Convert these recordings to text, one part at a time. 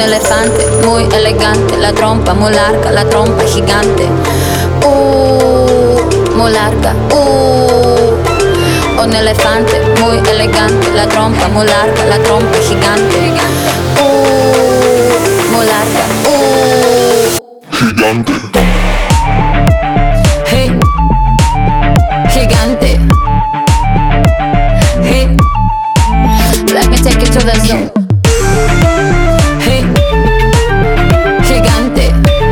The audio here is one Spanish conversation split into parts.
elefante muy elegante, la trompa muy larga, la trompa gigante. Muy larga. Un elefante muy elegante, la trompa muy larga, la trompa gigante. Muy larga. Gigante. Hey. Gigante. Hey. Let me take you to the zoo. Hey. Gigante.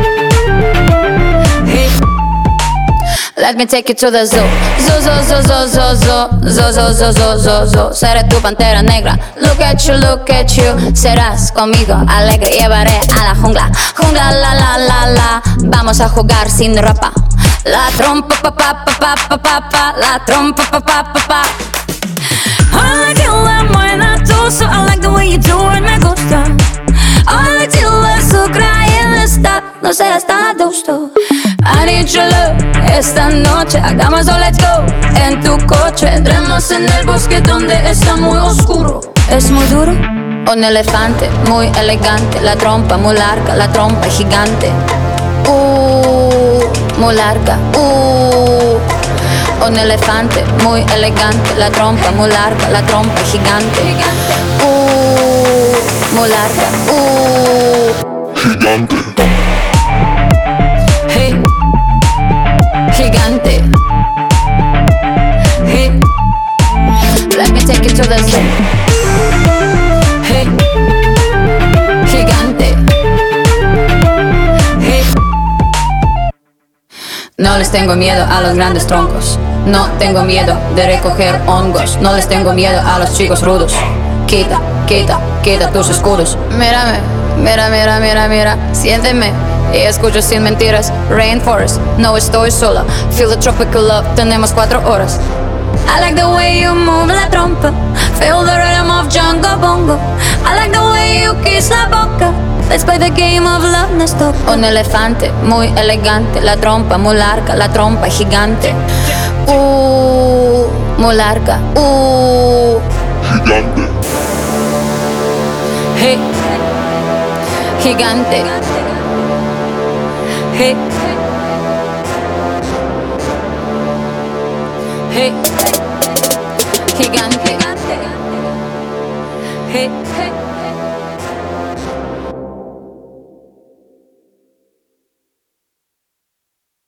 Hey. Let me take you to the zoo. Zoo, zoo, zoo, zoo, zoo, zoo, zoo, zoo, zoo, zoo, zoo, zoo. Seré tu pantera negra. Look at you, look at you. Serás conmigo alegre. Llevaré a la jungla. Jungla, la, la, la, la. Vamos a jugar sin ropa. La trompa, pa, pa, pa, pa, pa, pa, pa. La trompa, pa, pa, pa, pa. I like it when muena tú, so I like the way you do it, me gusta. I like till azúcar en esta, no sé hasta gusto. I need your love, esta noche hagámoslo, let's go. En tu coche, entremos en el bosque donde está muy oscuro. Es muy duro. Un elefante muy elegante, la trompa muy larga, la trompa gigante. Muy larga. Un elefante muy elegante, la trompa muy larga, la trompa gigante. Muy larga. Gigante. Hey. Gigante. Hey. Let me take you to the zoo. Hey. Gigante. Hey. No les tengo miedo a los grandes troncos. No tengo miedo de recoger hongos. No les tengo miedo a los chicos rudos. Quita, quita, quita tus escudos. Mírame, mira, mira, mira, mira. Siénteme y escucho sin mentiras. Rainforest, no estoy sola. Feel the tropical love, tenemos 4 horas. I like the way you move la trompa. Feel the rhythm of jungle bongo. I like the way you kiss la boca. Let's play the game of love, no stop. Un elefante muy elegante, la trompa muy larga, la trompa gigante. Muy larga. Gigante. Hey. Gigante. Hey.